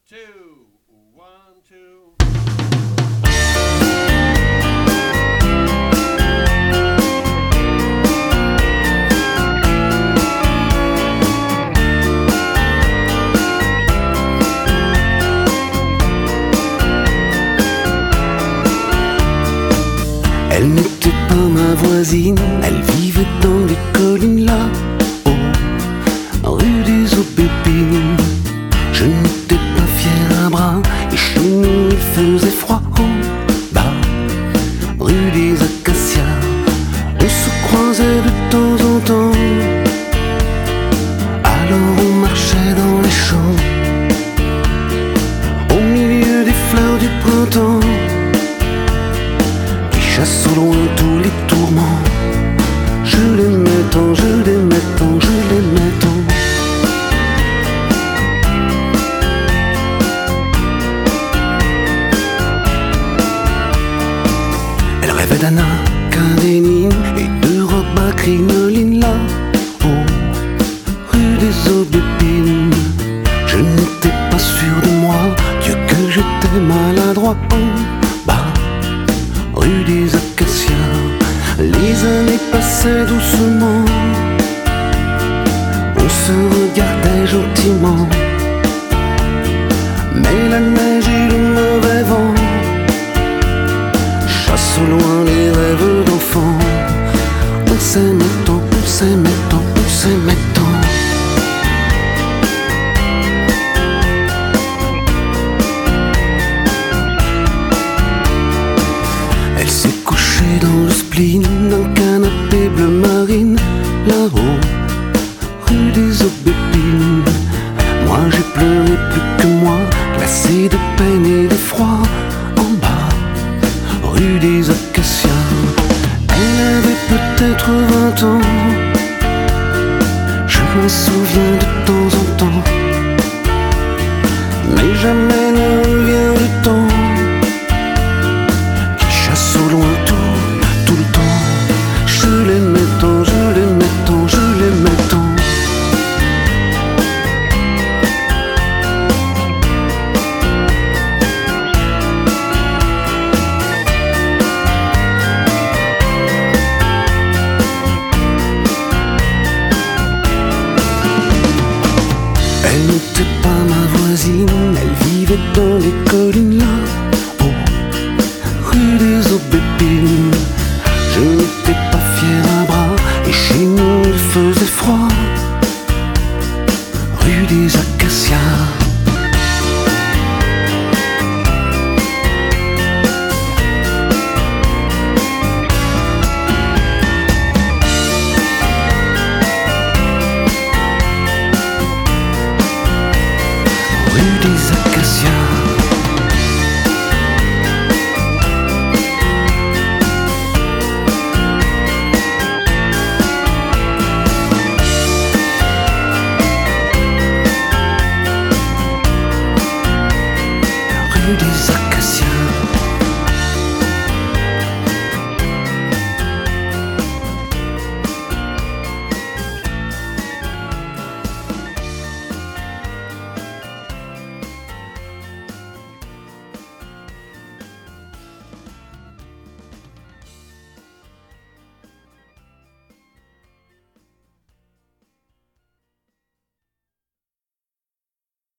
two, one, two. Elle n'était pas ma voisine, elle vivait dans les collines là-haut, rue des Aubépines. Je n'étais pas fier à bras, et chez nous il faisait froid en bas, rue des Acacias. On se croisait de temps en temps, alors on marchait dans les champs, au milieu des fleurs du printemps, chasse au loin tous les tourments. Je l'aimais tant, je l'aimais tant, je l'aimais tant. Elle rêvait d'Anna Karénine et de robes à crinoline là-haut, rue des Aubépines. Je n'étais pas sûr de moi, Dieu que j'étais maladroit en bas, rue des Acacias. Les années passaient doucement, on se regardait gentiment, mais la neige et le mauvais vent chassent au loin les rêves d'enfants. On s'aimait tant, on s'aimait tant, on s'aimait tant. Dans le spleen d'un canapé bleu marine, là-haut, rue des Aubépines. Moi j'ai pleuré plus que moi, glacé de peine et d'effroi, en bas, rue des Acacias. Elle avait peut-être 20 ans, je m'en souviens de temps en temps, mais jamais ne revient le temps qui chasse au loin tout le temps. Je l'aimais tant, je l'aimais tant, je l'aimais tant. Elle n'était pas ma voisine, elle vivait dans les collines là-haut, rue des Aubépines. Je n'étais pas fier à bras, et chez nous il faisait froid, rue des Acacias. Rue des Acacias. Rue des Acacias.